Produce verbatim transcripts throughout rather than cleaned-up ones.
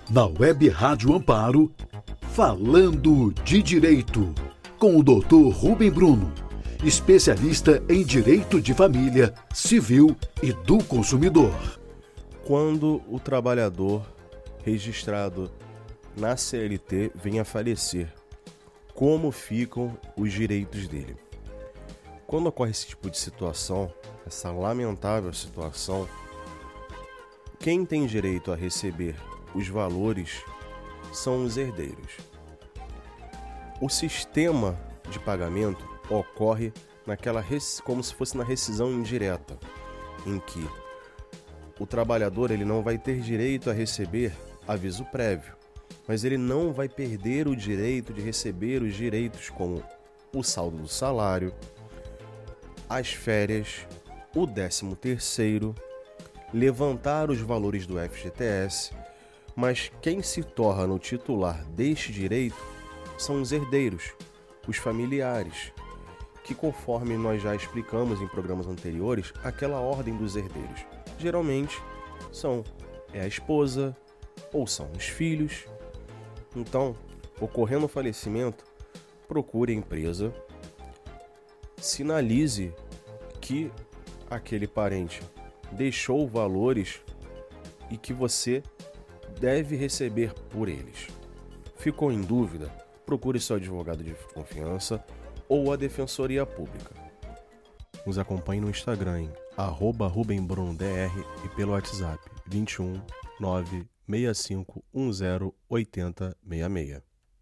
Na Web Rádio Amparo, Falando de Direito, com o doutor Rubem Bruno, especialista em Direito de Família, Civil e do Consumidor. Quando o trabalhador registrado na C L T vem a falecer, como ficam os direitos dele? Quando ocorre esse tipo de situação, essa lamentável situação, quem tem direito a receber os valores são os herdeiros. O sistema de pagamento ocorre naquela como se fosse na rescisão indireta, em que o trabalhador ele não vai ter direito a receber aviso prévio, mas ele não vai perder o direito de receber os direitos como o saldo do salário, as férias, o décimo terceiro, levantar os valores do F G T S, mas quem se torna o titular deste direito são os herdeiros, os familiares, que conforme nós já explicamos em programas anteriores, aquela ordem dos herdeiros. Geralmente são é a esposa ou são os filhos. Então, ocorrendo o falecimento, procure a empresa, sinalize que aquele parente deixou valores e que você deve receber por eles. Ficou em dúvida? Procure seu advogado de confiança ou a Defensoria Pública. Nos acompanhe no Instagram em arroba rubenbrunodr e pelo WhatsApp vinte e um, nove seis cinco um zero oito zero seis seis.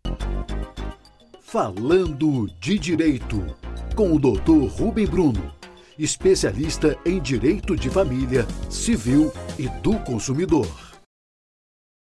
Falando de Direito, com o doutor Rubem Bruno, especialista em Direito de Família, Civil e do Consumidor.